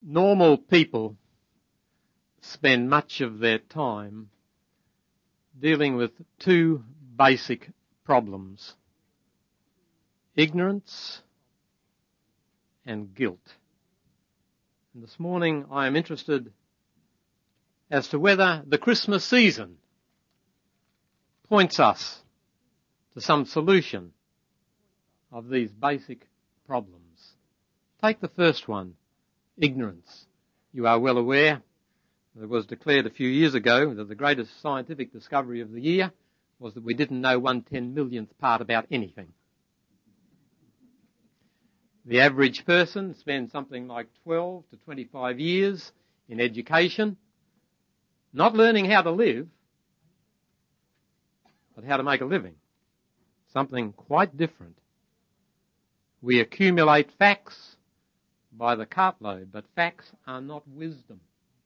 Normal people spend much of their time dealing with two basic problems: ignorance and guilt. And this morning I am interested as to whether the Christmas season points us to some solution of these basic problems. Take the first one, ignorance. You are well aware that it was declared a few years ago that the greatest scientific discovery of the year was that we didn't know 1/10,000,000th part about anything. The average person spends something like 12 to 25 years in education, not learning how to live, but how to make a living. Something quite different. We accumulate facts by the cartload, but facts are not wisdom.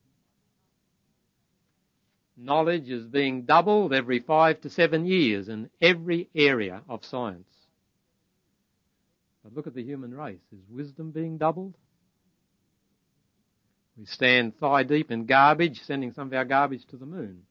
Knowledge is being doubled every 5 to 7 years in every area of science. But look at the human race. Is wisdom being doubled? We stand thigh deep in garbage, sending some of our garbage to the moon.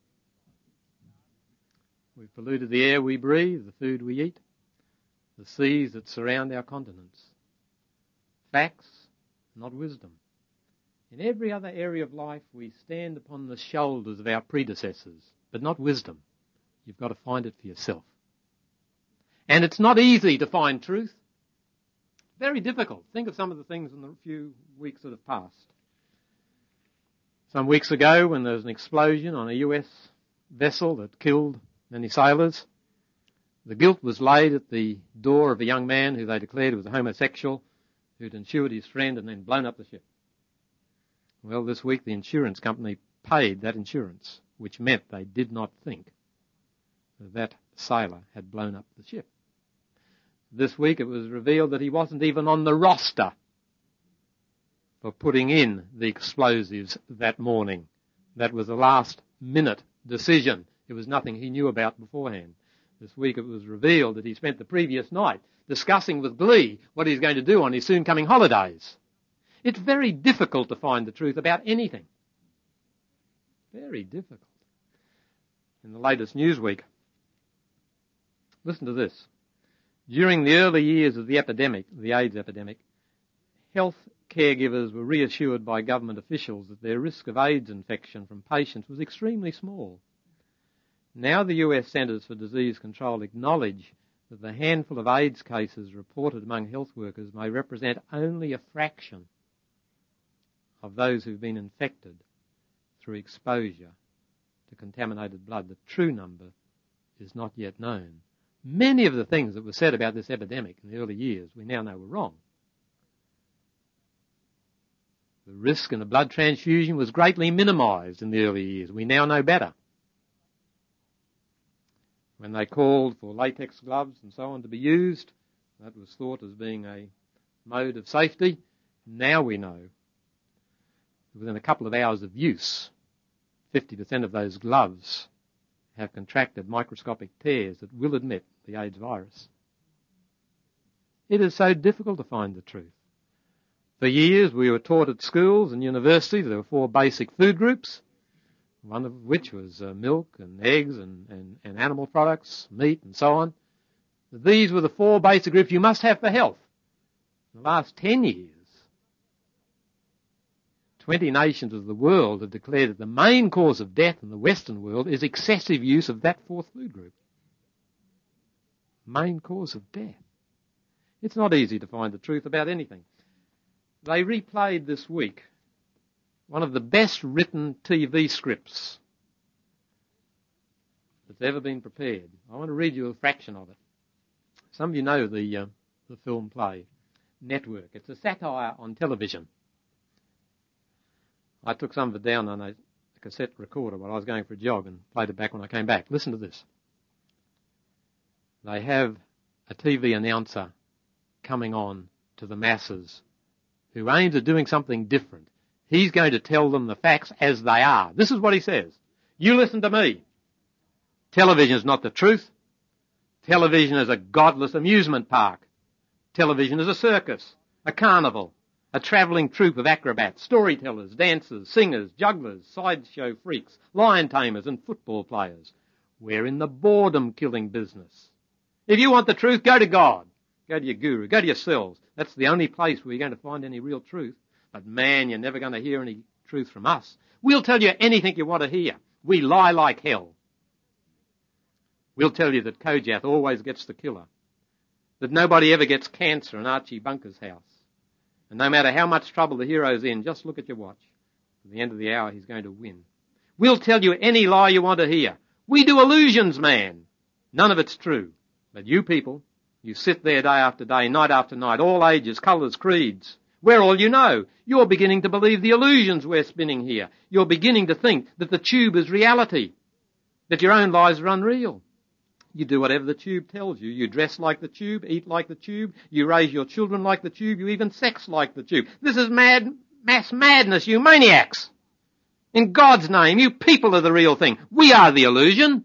We've polluted the air we breathe, the food we eat, the seas that surround our continents. Facts, not wisdom. In every other area of life, we stand upon the shoulders of our predecessors, but not wisdom. You've got to find it for yourself. And it's not easy to find truth. Very difficult. Think of some of the things in the few weeks that have passed. Some weeks ago, when there was an explosion on a US vessel that killed many sailors, the guilt was laid at the door of a young man who they declared was a homosexual, who'd insured his friend and then blown up the ship. Well, this week the insurance company paid that insurance, which meant they did not think that sailor had blown up the ship. This week it was revealed that he wasn't even on the roster for putting in the explosives that morning. That was a last-minute decision. It was nothing he knew about beforehand. This week it was revealed that he spent the previous night discussing with glee what he's going to do on his soon-coming holidays. It's very difficult to find the truth about anything. Very difficult. In the latest Newsweek, listen to this. During the early years of the epidemic, the AIDS epidemic, health caregivers were reassured by government officials that their risk of AIDS infection from patients was extremely small. Now the US Centers for Disease Control acknowledge that the handful of AIDS cases reported among health workers may represent only a fraction of those who've been infected through exposure to contaminated blood. The true number is not yet known. Many of the things that were said about this epidemic in the early years we now know were wrong. The risk in a blood transfusion was greatly minimised in the early years. We now know better. When they called for latex gloves and so on to be used, that was thought as being a mode of safety. Now we know that within a couple of hours of use, 50% of those gloves have contracted microscopic tears that will admit the AIDS virus. It is so difficult to find the truth. For years we were taught at schools and universities there were 4 basic food groups, one of which was milk and eggs and animal products, meat and so on. These were the 4 basic groups you must have for health. In the last 10 years, 20 nations of the world have declared that the main cause of death in the Western world is excessive use of that 4th food group. Main cause of death. It's not easy to find the truth about anything. They replayed this week one of the best written TV scripts that's ever been prepared. I want to read you a fraction of it. Some of you know the film play, Network. It's a satire on television. I took some of it down on a cassette recorder while I was going for a jog and played it back when I came back. Listen to this. They have a TV announcer coming on to the masses who aims at doing something different. He's going to tell them the facts as they are. This is what he says. You listen to me. Television is not the truth. Television is a godless amusement park. Television is a circus, a carnival, A travelling troupe of acrobats, storytellers, dancers, singers, jugglers, sideshow freaks, lion tamers and football players. We're in the boredom-killing business. If you want the truth, go to God. Go to your guru. Go to yourselves. That's the only place where you're going to find any real truth. But man, you're never going to hear any truth from us. We'll tell you anything you want to hear. We lie like hell. We'll tell you that Kojath always gets the killer. That nobody ever gets cancer in Archie Bunker's house. And no matter how much trouble the hero's in, just look at your watch. At the end of the hour, he's going to win. We'll tell you any lie you want to hear. We do illusions, man. None of it's true. But you people, you sit there day after day, night after night, all ages, colours, creeds. We're all you know. You're beginning to believe the illusions we're spinning here. You're beginning to think that the tube is reality, that your own lives are unreal. You do whatever the tube tells you. You dress like the tube, eat like the tube, you raise your children like the tube, you even sex like the tube. This is mass madness, you maniacs. In God's name, you people are the real thing. We are the illusion.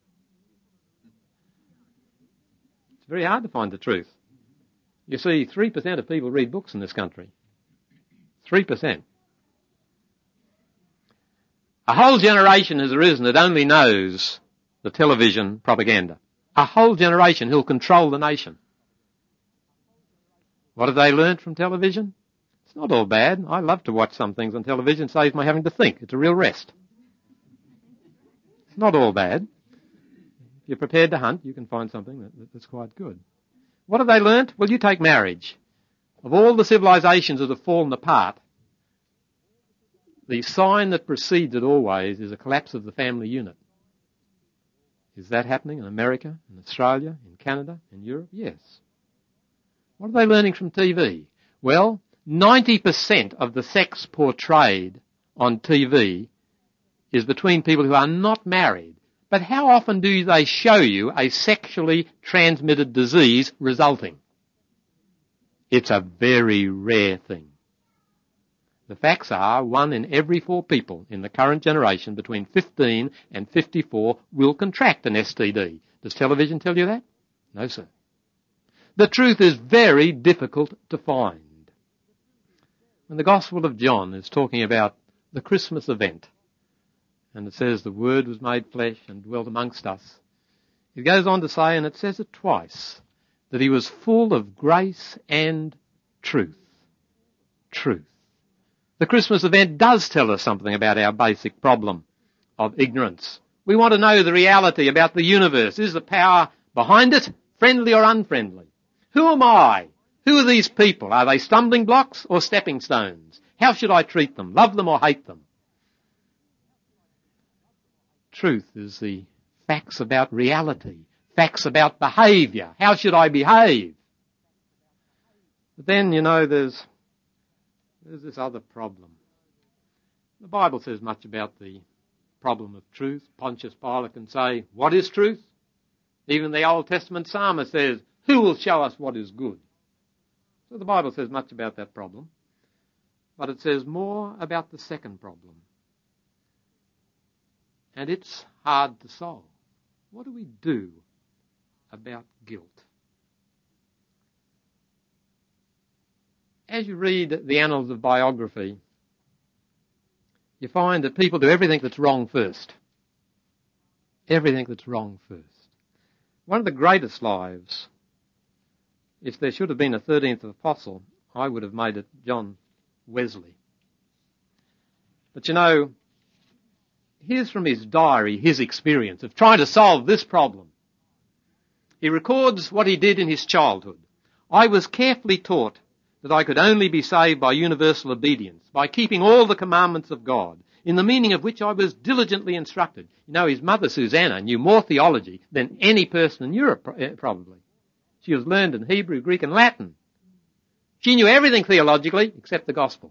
It's very hard to find the truth. You see, 3% of people read books in this country. 3%. A whole generation has arisen that only knows the television propaganda. A whole generation who'll control the nation. What have they learnt from television? It's not all bad. I love to watch some things on television. It saves my having to think. It's a real rest. It's not all bad. If you're prepared to hunt, you can find something that's quite good. What have they learnt? Well, you take marriage. Of all the civilizations that have fallen apart, the sign that precedes it always is a collapse of the family unit. Is that happening in America, in Australia, in Canada, in Europe? Yes. What are they learning from TV? Well, 90% of the sex portrayed on TV is between people who are not married. But how often do they show you a sexually transmitted disease resulting? It's a very rare thing. The facts are 1 in every 4 people in the current generation between 15 and 54 will contract an STD. Does television tell you that? No, sir. The truth is very difficult to find. When the Gospel of John is talking about the Christmas event, and it says the Word was made flesh and dwelt amongst us, it goes on to say, and it says it twice, that he was full of grace and truth. Truth. The Christmas event does tell us something about our basic problem of ignorance. We want to know the reality about the universe. Is the power behind it friendly or unfriendly? Who am I? Who are these people? Are they stumbling blocks or stepping stones? How should I treat them? Love them or hate them? Truth is the facts about reality, facts about behaviour. How should I behave? But then, there's this other problem. The Bible says much about the problem of truth. Pontius Pilate can say, what is truth? Even the Old Testament psalmist says, who will show us what is good? So the Bible says much about that problem. But it says more about the second problem. And it's hard to solve. What do we do about guilt? As you read the annals of biography, you find that people do everything that's wrong first. Everything that's wrong first. One of the greatest lives, if there should have been a 13th apostle, I would have made it John Wesley. But here's from his diary his experience of trying to solve this problem. He records what he did in his childhood. I was carefully taught that I could only be saved by universal obedience, by keeping all the commandments of God, in the meaning of which I was diligently instructed. His mother, Susanna, knew more theology than any person in Europe, probably. She was learned in Hebrew, Greek, and Latin. She knew everything theologically except the gospel.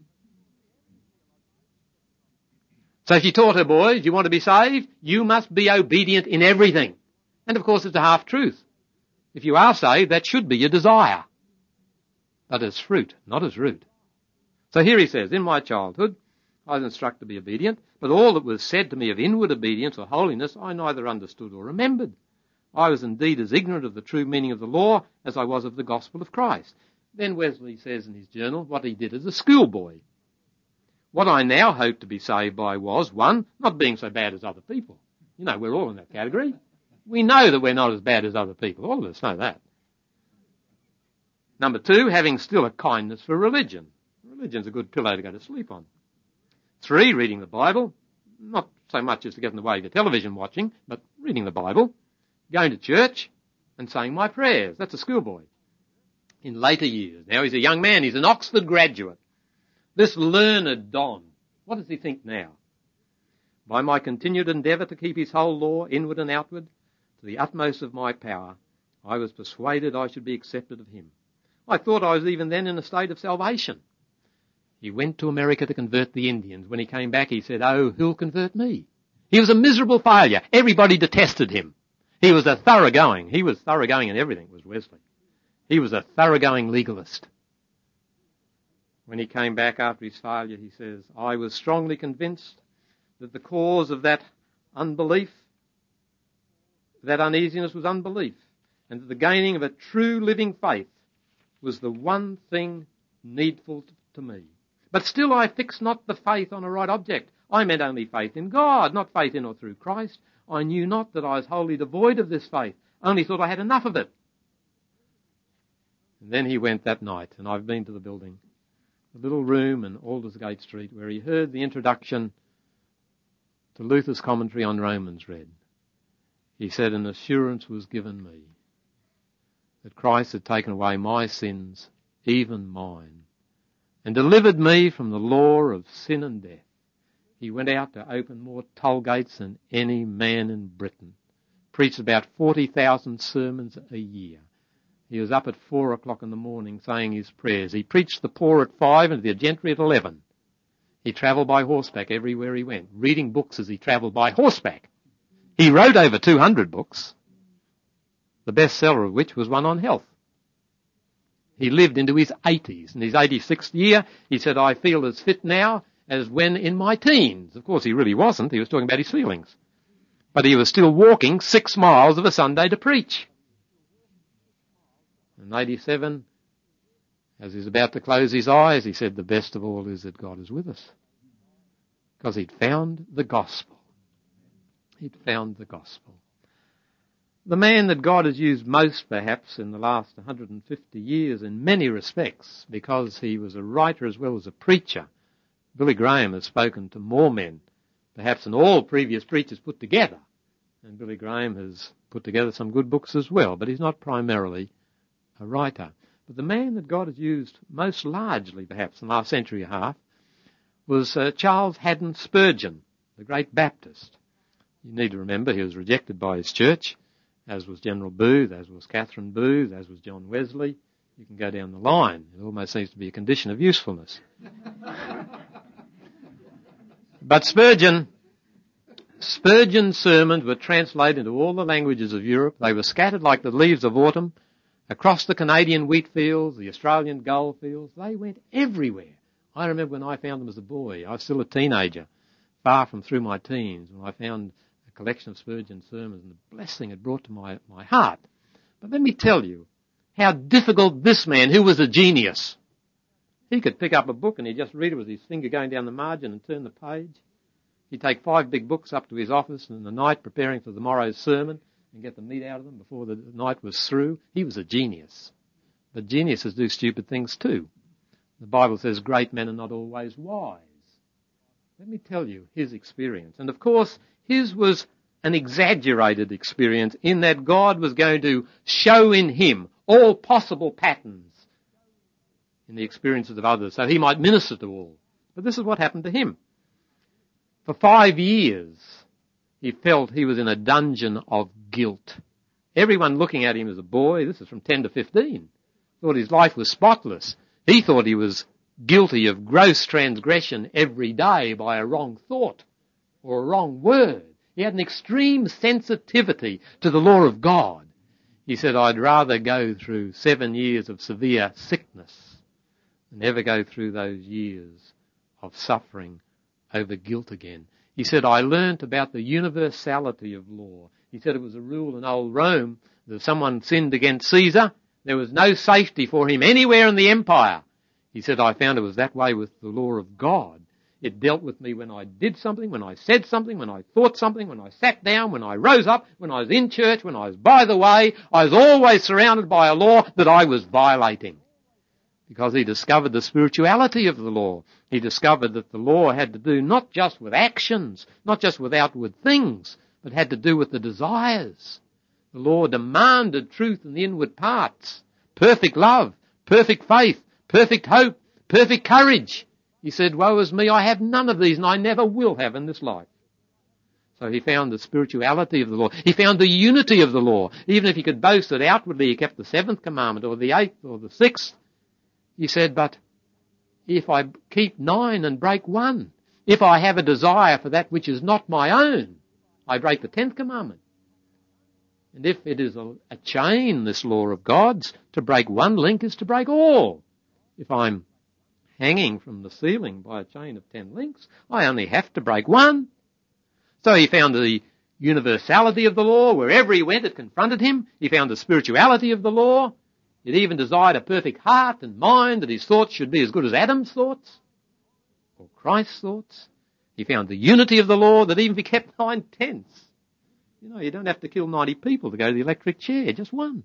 So she taught her boys, you want to be saved? You must be obedient in everything. And of course it's a half-truth. If you are saved, that should be your desire. But as fruit, not as root. So here he says, in my childhood, I was instructed to be obedient, but all that was said to me of inward obedience or holiness, I neither understood or remembered. I was indeed as ignorant of the true meaning of the law as I was of the gospel of Christ. Then Wesley says in his journal what he did as a schoolboy. What I now hope to be saved by was, 1, not being so bad as other people. You know, we're all in that category. We know that we're not as bad as other people. All of us know that. Number 2, having still a kindness for religion. Religion's a good pillow to go to sleep on. 3, reading the Bible. Not so much as to get in the way of your television watching, but reading the Bible. Going to church and saying my prayers. That's a schoolboy. In later years, now he's a young man, he's an Oxford graduate. This learned Don, what does he think now? By my continued endeavour to keep his whole law, inward and outward, to the utmost of my power, I was persuaded I should be accepted of him. I thought I was even then in a state of salvation. He went to America to convert the Indians. When he came back, he said, oh, who'll convert me? He was a miserable failure. Everybody detested him. He was a thoroughgoing. He was thoroughgoing in everything, was Wesley. He was a thoroughgoing legalist. When he came back after his failure, he says, I was strongly convinced that the cause of that unbelief, that uneasiness was unbelief, and that the gaining of a true living faith was the one thing needful to me. But still I fixed not the faith on a right object. I meant only faith in God, not faith in or through Christ. I knew not that I was wholly devoid of this faith, only thought I had enough of it. And then he went that night, and I've been to the building, the little room in Aldersgate Street, where he heard the introduction to Luther's commentary on Romans read. He said, an assurance was given me that Christ had taken away my sins, even mine, and delivered me from the law of sin and death. He went out to open more toll gates than any man in Britain. Preached about 40,000 sermons a year. He was up at 4 o'clock in the morning saying his prayers. He preached the poor at 5 and the gentry at 11. He travelled by horseback everywhere he went, reading books as he travelled by horseback. He wrote over 200 books, the bestseller of which was one on health. He lived into his 80s. In his 86th year, he said, I feel as fit now as when in my teens. Of course, he really wasn't. He was talking about his feelings. But he was still walking 6 miles of a Sunday to preach. In 87, as he's about to close his eyes, he said, the best of all is that God is with us. Because he'd found the gospel. He'd found the gospel. The man that God has used most, perhaps, in the last 150 years in many respects, because he was a writer as well as a preacher. Billy Graham has spoken to more men, perhaps, than all previous preachers put together. And Billy Graham has put together some good books as well, but he's not primarily a writer. But the man that God has used most largely, perhaps, in the last century and a half, was Charles Haddon Spurgeon, the great Baptist. You need to remember he was rejected by his church, as was General Booth, as was Catherine Booth, as was John Wesley. You can go down the line. It almost seems to be a condition of usefulness. But Spurgeon's sermons were translated into all the languages of Europe. They were scattered like the leaves of autumn across the Canadian wheat fields, the Australian gold fields. They went everywhere. I remember when I found them as a boy. I was still a teenager, far from through my teens, when I found a collection of Spurgeon sermons and the blessing it brought to my heart. But let me tell you how difficult this man, who was a genius, he could pick up a book and he'd just read it with his finger going down the margin and turn the page. He'd take 5 big books up to his office in the night preparing for the morrow's sermon and get the meat out of them before the night was through. He was a genius. But geniuses do stupid things too. The Bible says great men are not always wise. Let me tell you his experience. And of course, his was an exaggerated experience in that God was going to show in him all possible patterns in the experiences of others so he might minister to all. But this is what happened to him. For 5 years, he felt he was in a dungeon of guilt. Everyone looking at him as a boy, this is from 10 to 15, thought his life was spotless. He thought he was guilty of gross transgression every day by a wrong thought or a wrong word. He had an extreme sensitivity to the law of God. He said, I'd rather go through 7 years of severe sickness than ever go through those years of suffering over guilt again. He said, I learnt about the universality of law. He said it was a rule in old Rome that if someone sinned against Caesar, There was no safety for him anywhere in the empire. He said, I found it was that way with the law of God. It dealt with me when I did something, when I said something, when I thought something, when I sat down, when I rose up, when I was in church, when I was by the way. I was always surrounded by a law that I was violating. Because he discovered the spirituality of the law. He discovered that the law had to do not just with actions, not just with outward things, but had to do with the desires. The law demanded truth in the inward parts, perfect love, perfect faith, perfect hope, perfect courage. He said, woe is me, I have none of these and I never will have in this life. So he found the spirituality of the law. He found the unity of the law. Even if he could boast that outwardly he kept the 7th commandment or the 8th or the 6th, he said, but if I keep 9 and break 1, if I have a desire for that which is not my own, I break the 10th commandment. And if it is a chain, this law of God's, to break one link is to break all. If I'm hanging from the ceiling by a chain of 10 links, I only have to break one. So he found the universality of the law. Wherever he went, it confronted him. He found the spirituality of the law. It even desired a perfect heart and mind, that his thoughts should be as good as Adam's thoughts or Christ's thoughts. He found the unity of the law, that even if he kept 9 tenths, you don't have to kill 90 people to go to the electric chair, just one.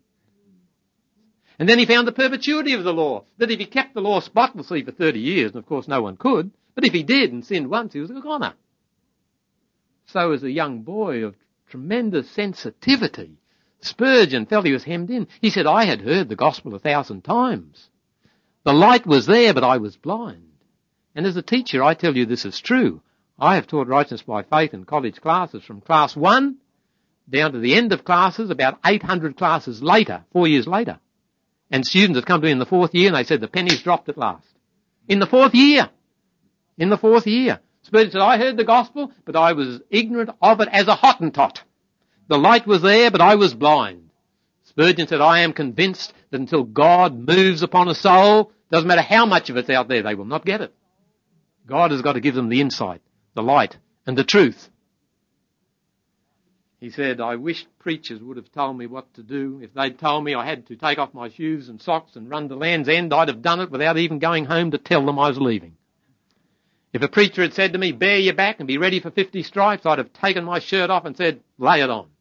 And then he found the perpetuity of the law, that if he kept the law spotlessly for 30 years, and of course no one could, but if he did and sinned once, he was a goner. So as a young boy of tremendous sensitivity, Spurgeon felt he was hemmed in. He said, I had heard the gospel 1,000 times. The light was there, but I was blind. And as a teacher, I tell you this is true. I have taught righteousness by faith in college classes from class 1 down to the end of classes, about 800 classes later, 4 years later. And students had come to me in the 4th year and they said the pennies dropped at last. In the 4th year. In the 4th year. Spurgeon said, I heard the gospel, but I was ignorant of it as a Hottentot. The light was there, but I was blind. Spurgeon said, I am convinced that until God moves upon a soul, doesn't matter how much of it's out there, they will not get it. God has got to give them the insight, the light, and the truth. He said, I wish preachers would have told me what to do. If they'd told me I had to take off my shoes and socks and run to Land's End, I'd have done it without even going home to tell them I was leaving. If a preacher had said to me, bare your back and be ready for 50 stripes, I'd have taken my shirt off and said, lay it on.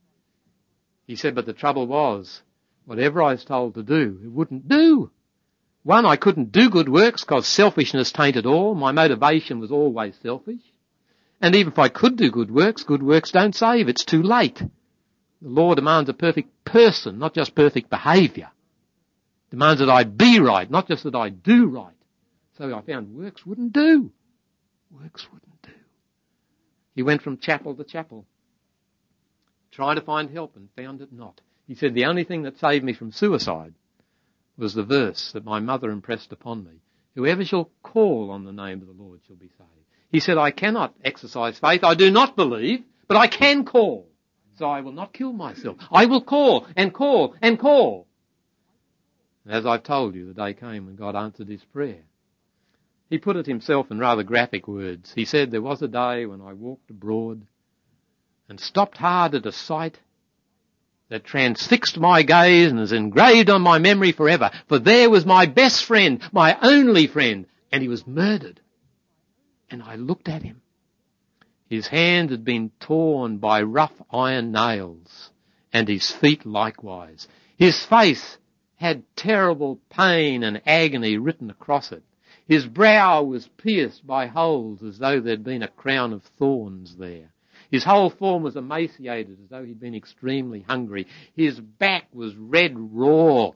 He said, but the trouble was, whatever I was told to do, it wouldn't do. One, I couldn't do good works because selfishness tainted all. My motivation was always selfish. And even if I could do good works don't save. It's too late. The law demands a perfect person, not just perfect behaviour. Demands that I be right, not just that I do right. So I found works wouldn't do. Works wouldn't do. He went from chapel to chapel, trying to find help, and found it not. He said the only thing that saved me from suicide was the verse that my mother impressed upon me. Whoever shall call on the name of the Lord shall be saved. He said, I cannot exercise faith. I do not believe, but I can call. So I will not kill myself. I will call and call and call. And as I've told you, the day came when God answered his prayer. He put it himself in rather graphic words. He said, there was a day when I walked abroad and stopped hard at a sight that transfixed my gaze and is engraved on my memory forever. For there was my best friend, my only friend, and he was murdered. And I looked at him. His hand had been torn by rough iron nails, and his feet likewise. His face had terrible pain and agony written across it. His brow was pierced by holes as though there'd been a crown of thorns there. His whole form was emaciated as though he'd been extremely hungry. His back was red raw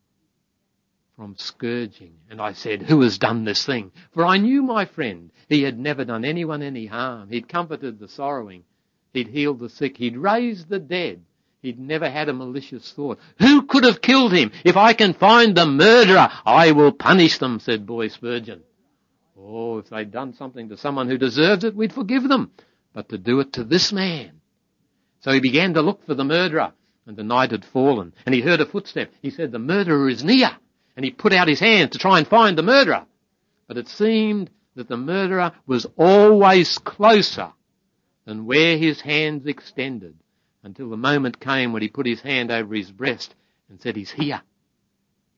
from scourging. And I said, who has done this thing? For I knew my friend. He had never done anyone any harm. He'd comforted the sorrowing. He'd healed the sick. He'd raised the dead. He'd never had a malicious thought. Who could have killed him? If I can find the murderer, I will punish them, said Boy Spurgeon. Oh, if they'd done something to someone who deserves it, we'd forgive them. But to do it to this man. So he began to look for the murderer, and the night had fallen, and he heard a footstep. He said, the murderer is near. And he put out his hand to try and find the murderer. But it seemed that the murderer was always closer than where his hands extended, until the moment came when he put his hand over his breast and said, he's here.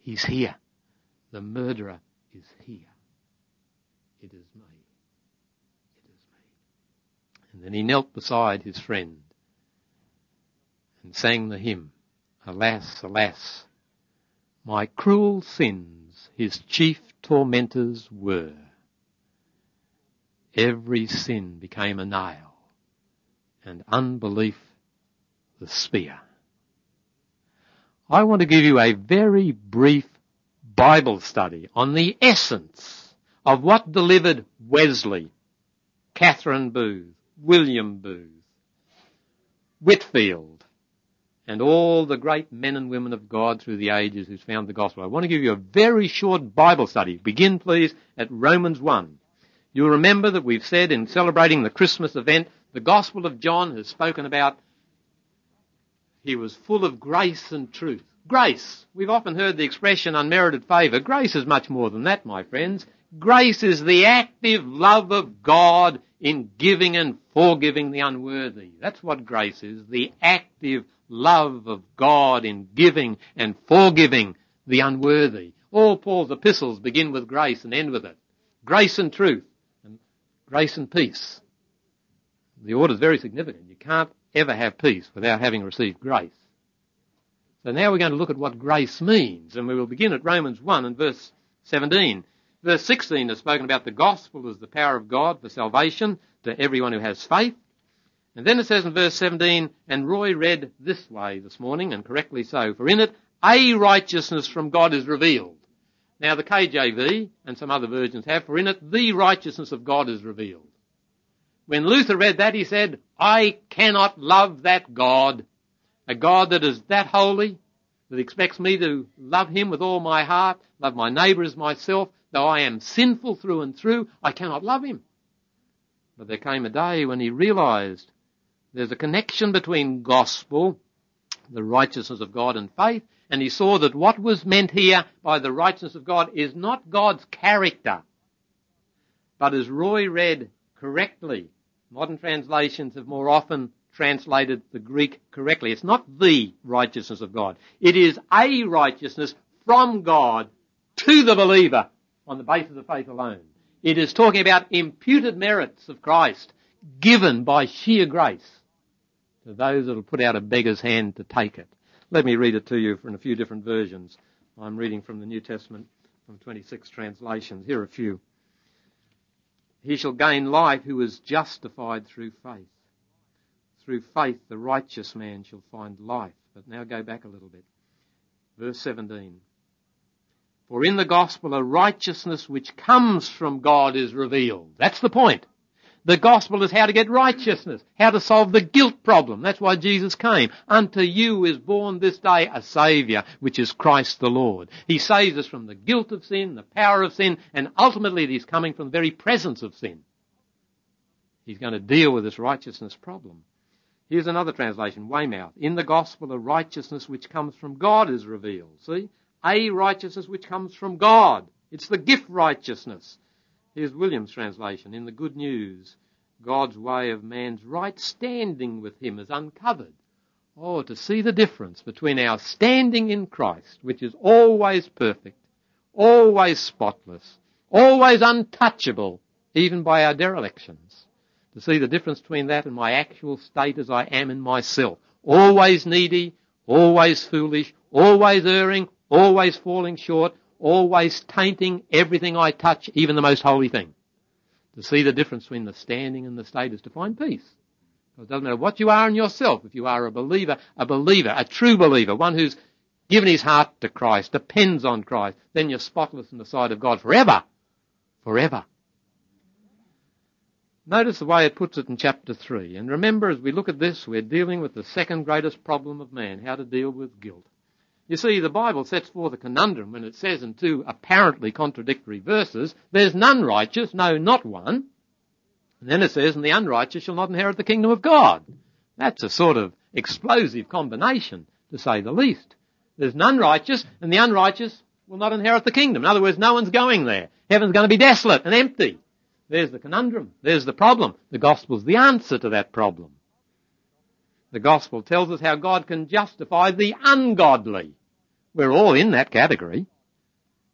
He's here. The murderer is here. It is me. It is me. And then he knelt beside his friend and sang the hymn, Alas, alas, my cruel sins his chief tormentors were. Every sin became a nail, and unbelief the spear. I want to give you a very brief Bible study on the essence of what delivered Wesley, Catherine Booth, William Booth, Whitefield, and all the great men and women of God through the ages who's found the gospel. I want to give you a very short Bible study. Begin, please, at Romans 1. You'll remember that we've said in celebrating the Christmas event, the Gospel of John has spoken about he was full of grace and truth. Grace. We've often heard the expression unmerited favour. Grace is much more than that, my friends. Grace is the active love of God in giving and forgiving the unworthy. That's what grace is, the active love of God in giving and forgiving the unworthy. All Paul's epistles begin with grace and end with it. Grace and truth, and grace and peace. The order is very significant. You can't ever have peace without having received grace. So now we're going to look at what grace means, and we will begin at Romans 1 and verse 17. Verse 16 has spoken about the gospel as the power of God for salvation to everyone who has faith. And then it says in verse 17, and Roy read this way this morning, and correctly so, for in it a righteousness from God is revealed. Now the KJV and some other versions have, for in it the righteousness of God is revealed. When Luther read that, he said, I cannot love that God, a God that is that holy, that expects me to love him with all my heart, love my neighbour as myself. Though I am sinful through and through, I cannot love him. But there came a day when he realised there's a connection between gospel, the righteousness of God, and faith, and he saw that what was meant here by the righteousness of God is not God's character, but as Roy read correctly, modern translations have more often translated the Greek correctly. It's not the righteousness of God. It is a righteousness from God to the believer on the basis of faith alone. It is talking about imputed merits of Christ given by sheer grace to those that will put out a beggar's hand to take it. Let me read it to you in a few different versions. I'm reading from the New Testament from 26 translations. Here are a few. He shall gain life who is justified through faith. Through faith the righteous man shall find life. But now go back a little bit. Verse 17. For in the gospel a righteousness which comes from God is revealed. That's the point. The gospel is how to get righteousness, how to solve the guilt problem. That's why Jesus came. Unto you is born this day a Saviour, which is Christ the Lord. He saves us from the guilt of sin, the power of sin, and ultimately he's coming from the very presence of sin. He's going to deal with this righteousness problem. Here's another translation, Weymouth. In the gospel a righteousness which comes from God is revealed. See? A righteousness which comes from God. It's the gift righteousness. Here's William's translation. In the good news, God's way of man's right standing with him is uncovered. Oh, to see the difference between our standing in Christ, which is always perfect, always spotless, always untouchable, even by our derelictions. To see the difference between that and my actual state as I am in myself. Always needy, always foolish, always erring, always falling short, always tainting everything I touch, even the most holy thing. To see the difference between the standing and the state is to find peace. Because it doesn't matter what you are in yourself. If you are a believer, a true believer, one who's given his heart to Christ, depends on Christ, then you're spotless in the sight of God forever. Forever. Notice the way it puts it in chapter 3. And remember, as we look at this, we're dealing with the second greatest problem of man, how to deal with guilt. You see, the Bible sets forth a conundrum when it says in two apparently contradictory verses, there's none righteous, no, not one. And then it says, and the unrighteous shall not inherit the kingdom of God. That's a sort of explosive combination, to say the least. There's none righteous, and the unrighteous will not inherit the kingdom. In other words, no one's going there. Heaven's going to be desolate and empty. There's the conundrum. There's the problem. The gospel's the answer to that problem. The gospel tells us how God can justify the ungodly. We're all in that category.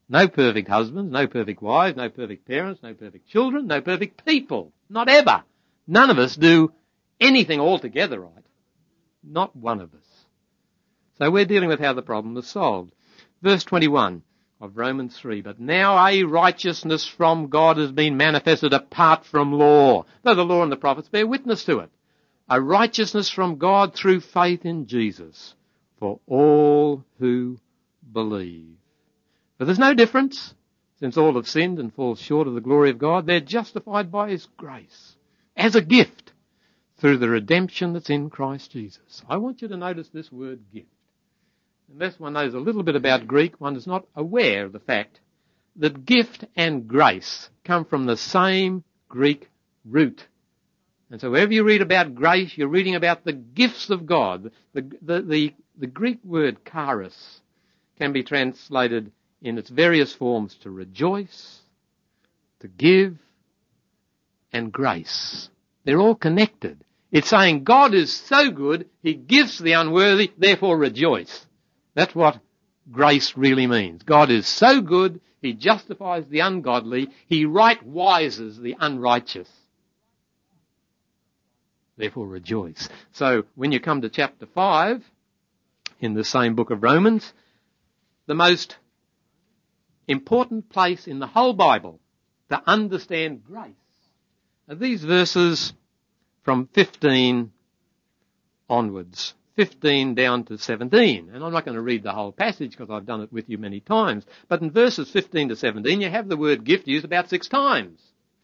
No perfect husbands, no perfect wives, no perfect parents, no perfect children, no perfect people. Not ever. None of us do anything altogether right. Not one of us. So we're dealing with how the problem is solved. Verse 21 of Romans 3, but now a righteousness from God has been manifested apart from law, though the law and the prophets bear witness to it. A righteousness from God through faith in Jesus for all who believe. But there's no difference, since all have sinned and fall short of the glory of God. They're justified by His grace as a gift through the redemption that's in Christ Jesus. I want you to notice this word gift. Unless one knows a little bit about Greek, one is not aware of the fact that gift and grace come from the same Greek root. And so wherever you read about grace, you're reading about the gifts of God. The Greek word charis can be translated in its various forms to rejoice, to give, and grace. They're all connected. It's saying God is so good, He gives the unworthy, therefore rejoice. That's what grace really means. God is so good, He justifies the ungodly, He right-wises the unrighteous. Therefore rejoice. So when you come to chapter 5 in the same book of Romans, the most important place in the whole Bible to understand grace are these verses from 15 onwards. 15 down to 17. And I'm not going to read the whole passage because I've done it with you many times. But in verses 15 to 17, you have the word gift used about 6 times.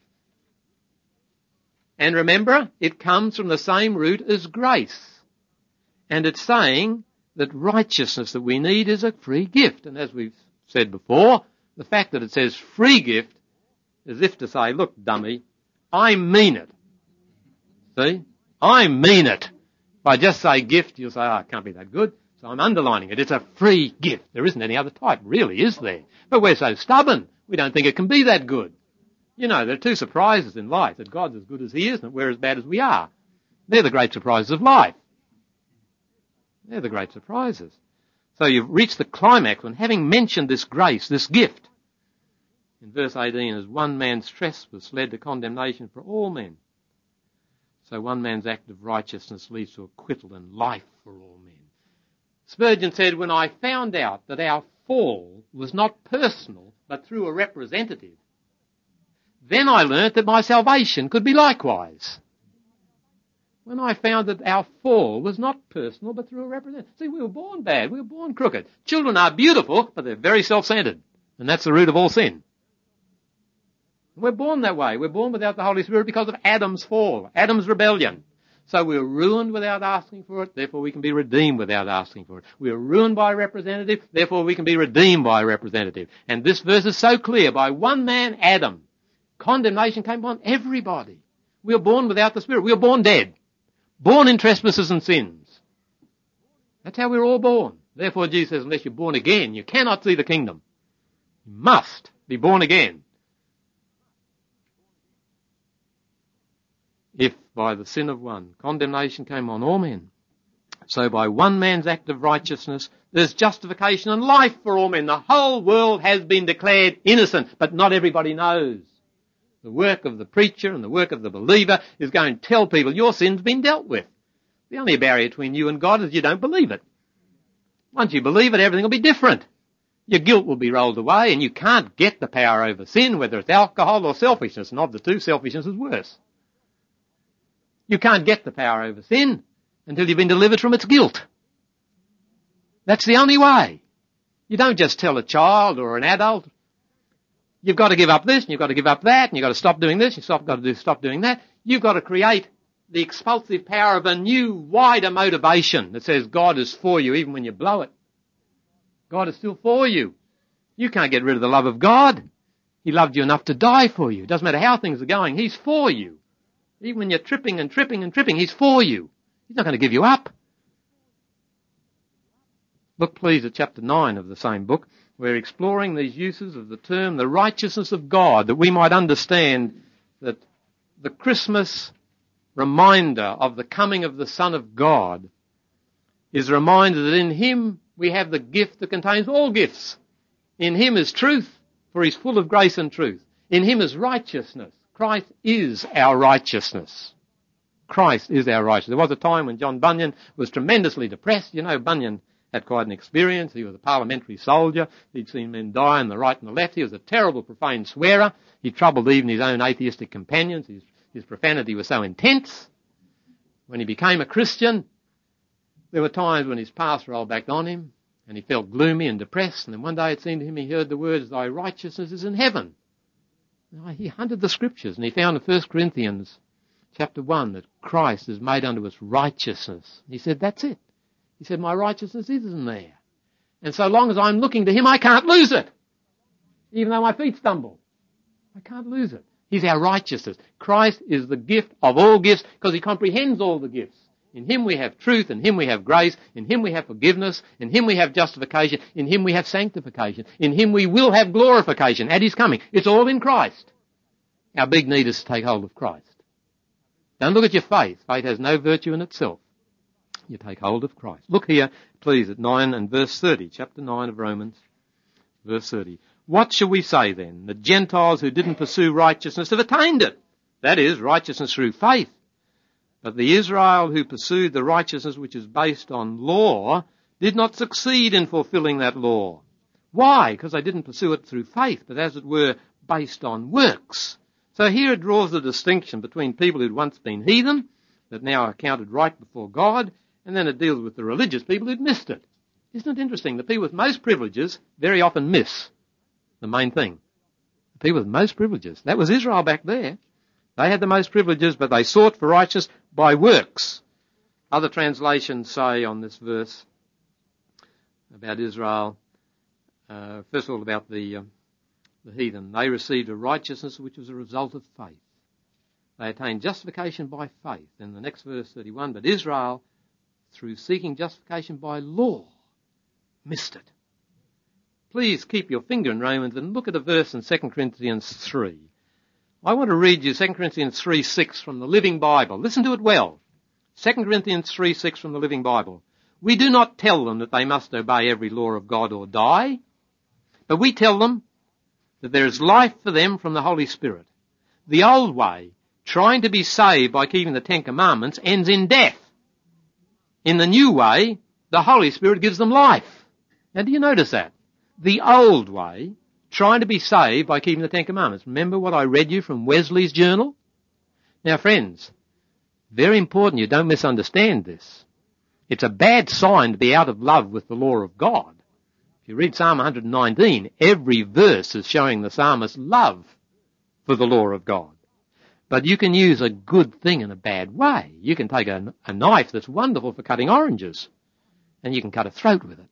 And remember, it comes from the same root as grace. And it's saying that righteousness that we need is a free gift. And as we've said before, the fact that it says free gift is if to say, look, dummy, I mean it. See? I mean it. If I just say gift, you'll say, oh, it can't be that good. So I'm underlining it. It's a free gift. There isn't any other type, really, is there? But we're so stubborn. We don't think it can be that good. You know, there are 2 surprises in life, that God's as good as He is and that we're as bad as we are. They're the great surprises of life. They're the great surprises. So you've reached the climax when having mentioned this grace, this gift. In verse 18, as one man's trespass led to condemnation for all men, so one man's act of righteousness leads to acquittal and life for all men. Spurgeon said, when I found out that our fall was not personal, but through a representative, then I learnt that my salvation could be likewise. When I found that our fall was not personal, but through a representative. See, we were born bad. We were born crooked. Children are beautiful, but they're very self-centered. And that's the root of all sin. We're born that way. We're born without the Holy Spirit because of Adam's fall, Adam's rebellion. So we're ruined without asking for it, therefore we can be redeemed without asking for it. We're ruined by a representative, therefore we can be redeemed by a representative. And this verse is so clear. By one man, Adam, condemnation came upon everybody. We were born without the Spirit. We were born dead. Born in trespasses and sins. That's how we're all born. Therefore Jesus says, unless you're born again, you cannot see the kingdom. You must be born again. If by the sin of one, condemnation came on all men, so by one man's act of righteousness, there's justification and life for all men. The whole world has been declared innocent, but not everybody knows. The work of the preacher and the work of the believer is going to tell people your sin's been dealt with. The only barrier between you and God is you don't believe it. Once you believe it, everything will be different. Your guilt will be rolled away, and you can't get the power over sin, whether it's alcohol or selfishness. And of the two, selfishness is worse. You can't get the power over sin until you've been delivered from its guilt. That's the only way. You don't just tell a child or an adult, you've got to give up this, and you've got to give up that, and you've got to stop doing this, you've got to stop doing that. You've got to create the expulsive power of a new, wider motivation that says God is for you even when you blow it. God is still for you. You can't get rid of the love of God. He loved you enough to die for you. It doesn't matter how things are going. He's for you. Even when you're tripping and tripping and tripping, He's for you. He's not going to give you up. Look please at chapter 9 of the same book. We're exploring these uses of the term the righteousness of God, that we might understand that the Christmas reminder of the coming of the Son of God is a reminder that in Him we have the gift that contains all gifts. In him is truth, for he's full of grace and truth. In him is righteousness. Christ is our righteousness. Christ is our righteousness. There was a time when John Bunyan was tremendously depressed. You know, Bunyan had quite an experience. He was a parliamentary soldier. He'd seen men die on the right and the left. He was a terrible, profane swearer. He troubled even his own atheistic companions. His profanity was so intense. When he became a Christian, there were times when his past rolled back on him, and he felt gloomy and depressed. And then one day it seemed to him he heard the words, "Thy righteousness is in heaven." Now, he hunted the scriptures, and he found in 1 Corinthians chapter 1 that Christ is made unto us righteousness. He said, that's it. He said, my righteousness is in there. And so long as I'm looking to him, I can't lose it. Even though my feet stumble. I can't lose it. He's our righteousness. Christ is the gift of all gifts because he comprehends all the gifts. In him we have truth, in him we have grace, in him we have forgiveness, in him we have justification, in him we have sanctification, in him we will have glorification at his coming. It's all in Christ. Our big need is to take hold of Christ. Don't look at your faith. Faith has no virtue in itself. You take hold of Christ. Look here, please, at 9 and verse 30, chapter 9 of Romans, verse 30. What shall we say then? The Gentiles who didn't pursue righteousness have attained it. That is, righteousness through faith. But the Israel who pursued the righteousness which is based on law did not succeed in fulfilling that law. Why? Because they didn't pursue it through faith, but as it were, based on works. So here it draws the distinction between people who'd once been heathen, that now are counted right before God, and then it deals with the religious people who'd missed it. Isn't it interesting? The people with most privileges very often miss the main thing. The people with most privileges. That was Israel back there. They had the most privileges, but they sought for righteousness by works. Other translations say on this verse about Israel, first of all about the heathen. They received a righteousness which was a result of faith. They attained justification by faith. In the next verse 31, but Israel, through seeking justification by law, missed it. Please keep your finger in Romans and look at a verse in 2 Corinthians 3. I want to read you 2 Corinthians 3:6 from the Living Bible. Listen to it well. 2 Corinthians 3:6 from the Living Bible. We do not tell them that they must obey every law of God or die, but we tell them that there is life for them from the Holy Spirit. The old way, trying to be saved by keeping the 10 Commandments, ends in death. In the new way, the Holy Spirit gives them life. Now, do you notice that? The old way, trying to be saved by keeping the 10 Commandments. Remember what I read you from Wesley's journal? Now, friends, very important you don't misunderstand this. It's a bad sign to be out of love with the law of God. If you read Psalm 119, every verse is showing the psalmist's love for the law of God. But you can use a good thing in a bad way. You can take a knife that's wonderful for cutting oranges, and you can cut a throat with it.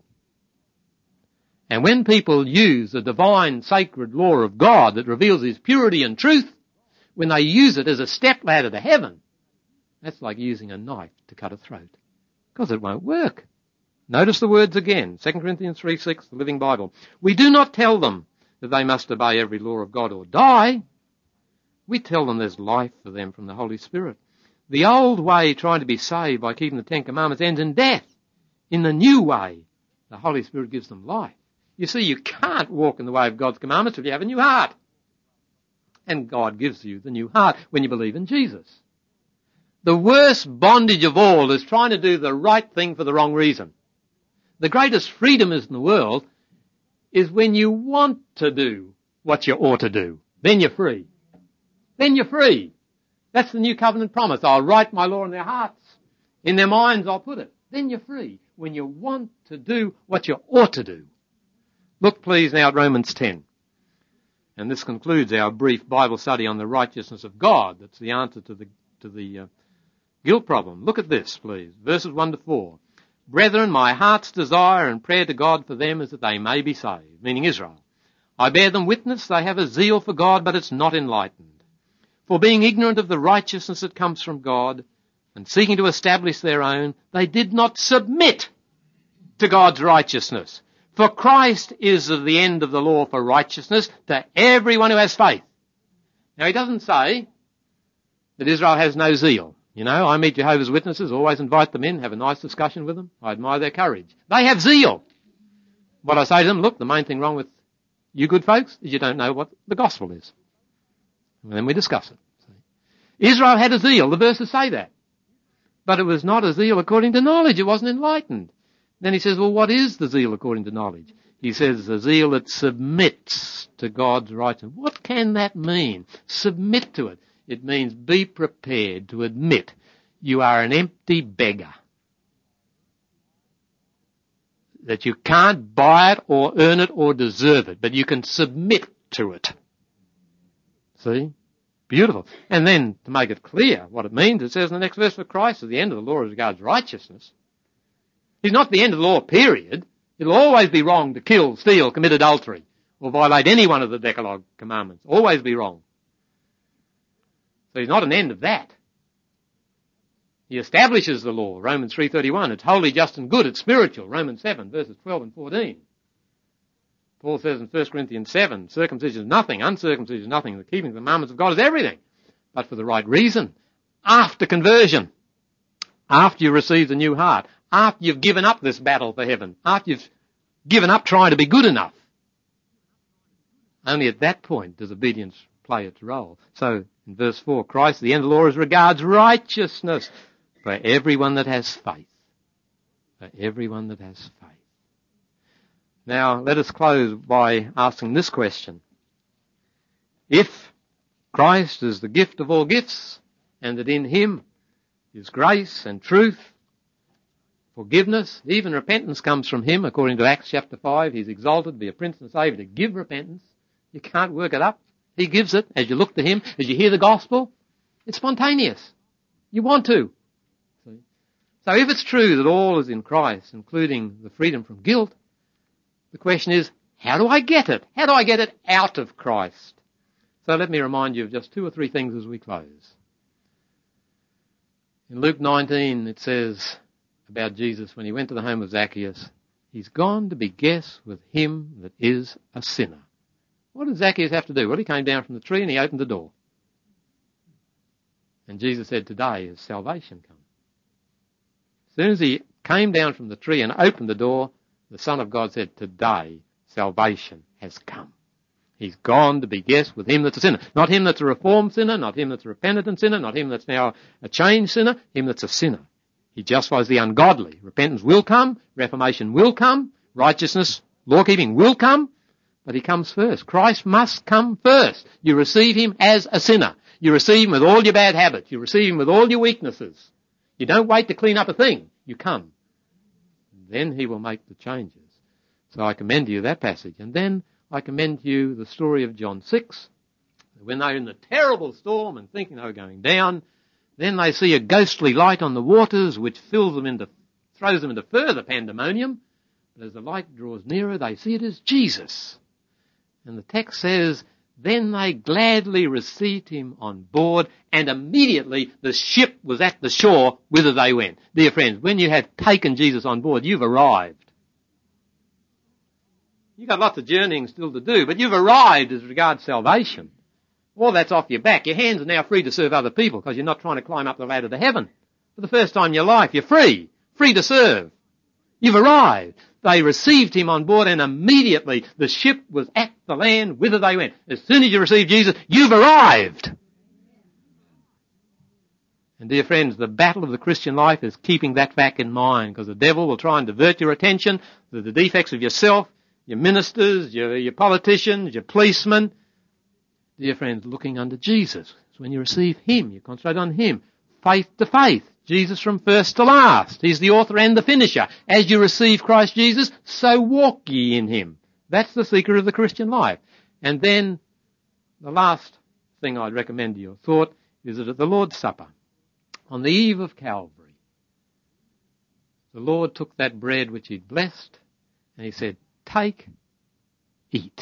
And when people use the divine, sacred law of God that reveals his purity and truth, when they use it as a stepladder to heaven, that's like using a knife to cut a throat, because it won't work. Notice the words again, 2 Corinthians 3:6, the Living Bible. We do not tell them that they must obey every law of God or die. We tell them there's life for them from the Holy Spirit. The old way, trying to be saved by keeping the 10 Commandments, ends in death. In the new way, the Holy Spirit gives them life. You see, you can't walk in the way of God's commandments if you have a new heart. And God gives you the new heart when you believe in Jesus. The worst bondage of all is trying to do the right thing for the wrong reason. The greatest freedom in the world is when you want to do what you ought to do. Then you're free. Then you're free. That's the new covenant promise. I'll write my law in their hearts. In their minds I'll put it. Then you're free. When you want to do what you ought to do. Look please now at Romans 10. And this concludes our brief Bible study on the righteousness of God. That's the answer to the guilt problem. Look at this, please. Verses 1 to 4. Brethren, my heart's desire and prayer to God for them is that they may be saved, meaning Israel. I bear them witness they have a zeal for God, but it's not enlightened. For being ignorant of the righteousness that comes from God, and seeking to establish their own, they did not submit to God's righteousness. For Christ is the end of the law for righteousness to everyone who has faith. Now he doesn't say that Israel has no zeal. You know, I meet Jehovah's Witnesses, always invite them in, have a nice discussion with them. I admire their courage. They have zeal. What I say to them, look, the main thing wrong with you good folks, is you don't know what the gospel is. And then we discuss it. Israel had a zeal. The verses say that. But it was not a zeal according to knowledge. It wasn't enlightened. Then he says, well, what is the zeal according to knowledge? He says, a zeal that submits to God's righteousness. What can that mean? Submit to it. It means be prepared to admit you are an empty beggar. That you can't buy it or earn it or deserve it, but you can submit to it. See? Beautiful. And then, to make it clear what it means, it says in the next verse, for Christ is the end of the law as regards righteousness. He's not the end of the law, period. It'll always be wrong to kill, steal, commit adultery, or violate any one of the Decalogue commandments. Always be wrong. So he's not an end of that. He establishes the law, Romans 3:31. It's holy, just and good. It's spiritual, Romans 7, verses 12 and 14. Paul says in 1 Corinthians 7, circumcision is nothing, uncircumcision is nothing. The keeping of the commandments of God is everything, but for the right reason. After conversion, after you receive a new heart, after you've given up this battle for heaven, after you've given up trying to be good enough. Only at that point does obedience play its role. So, in verse 4, Christ, the end of the law as regards righteousness for everyone that has faith. For everyone that has faith. Now, let us close by asking this question. If Christ is the gift of all gifts, and that in him is grace and truth, forgiveness, even repentance comes from him, according to Acts chapter 5. He's exalted to be a Prince and Saviour to give repentance. You can't work it up. He gives it as you look to him, as you hear the gospel. It's spontaneous. You want to. So if it's true that all is in Christ, including the freedom from guilt, the question is, how do I get it? How do I get it out of Christ? So let me remind you of just 2 or 3 things as we close. In Luke 19 it says about Jesus when he went to the home of Zacchaeus, he's gone to be guest with him that is a sinner. What did Zacchaeus have to do? Well, he came down from the tree and he opened the door. And Jesus said, today has salvation come. As soon as he came down from the tree and opened the door, the Son of God said, today salvation has come. He's gone to be guest with him that's a sinner. Not him that's a reformed sinner, not him that's a repentant sinner, not him that's now a changed sinner, him that's a sinner. He justifies the ungodly. Repentance will come, reformation will come, righteousness, law-keeping will come, but he comes first. Christ must come first. You receive him as a sinner. You receive him with all your bad habits. You receive him with all your weaknesses. You don't wait to clean up a thing. You come. Then he will make the changes. So I commend to you that passage. And then I commend to you the story of John 6. When they're in the terrible storm and thinking they were going down, then they see a ghostly light on the waters which throws them into further pandemonium. But as the light draws nearer, they see it as Jesus. And the text says, then they gladly received him on board, and immediately the ship was at the shore whither they went. Dear friends, when you have taken Jesus on board, you've arrived. You've got lots of journeying still to do, but you've arrived as regards salvation. All that's off your back. Your hands are now free to serve other people because you're not trying to climb up the ladder to heaven. For the first time in your life, you're free to serve. You've arrived. They received him on board and immediately the ship was at the land whither they went. As soon as you receive Jesus, you've arrived. And dear friends, the battle of the Christian life is keeping that fact in mind because the devil will try and divert your attention to the defects of yourself, your ministers, your politicians, your policemen. Dear friends, looking unto Jesus. So when you receive him, you concentrate on him. Faith to faith. Jesus from first to last. He's the author and the finisher. As you receive Christ Jesus, so walk ye in him. That's the secret of the Christian life. And then the last thing I'd recommend to your thought is that at the Lord's Supper, on the eve of Calvary, the Lord took that bread which he'd blessed and he said, take, eat.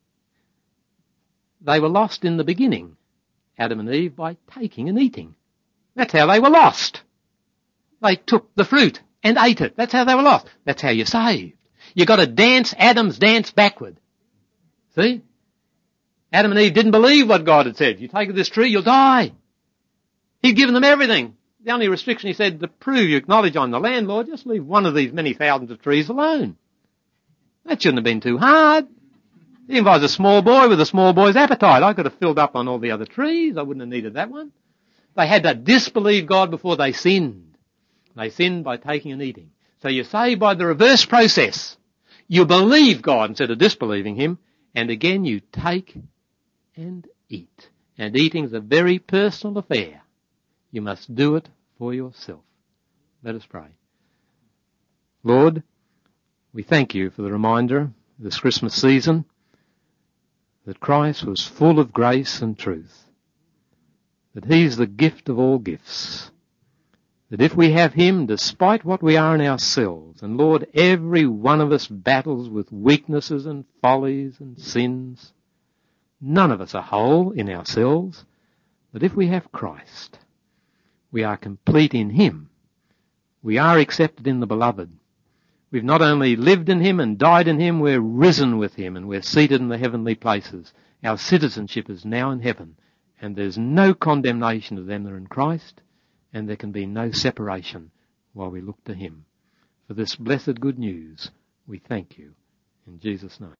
They were lost in the beginning, Adam and Eve, by taking and eating. That's how they were lost. They took the fruit and ate it. That's how they were lost. That's how you're saved. You've got to dance Adam's dance backward. See? Adam and Eve didn't believe what God had said. You take of this tree, you'll die. He'd given them everything. The only restriction, he said, to prove you acknowledge I'm the landlord, just leave one of these many thousands of trees alone. That shouldn't have been too hard. Even if I was a small boy with a small boy's appetite, I could have filled up on all the other trees. I wouldn't have needed that one. They had to disbelieve God before they sinned. They sinned by taking and eating. So you're saved by the reverse process. You believe God instead of disbelieving Him, and again you take and eat. And eating is a very personal affair. You must do it for yourself. Let us pray. Lord, we thank you for the reminder this Christmas season that Christ was full of grace and truth, that He's the gift of all gifts, that if we have Him, despite what we are in ourselves, and Lord, every one of us battles with weaknesses and follies and sins, none of us are whole in ourselves, but if we have Christ, we are complete in Him. We are accepted in the Beloved. We've not only lived in Him and died in Him, we're risen with Him and we're seated in the heavenly places. Our citizenship is now in heaven, and there's no condemnation of them that are in Christ, and there can be no separation while we look to Him. For this blessed good news, we thank you in Jesus' name.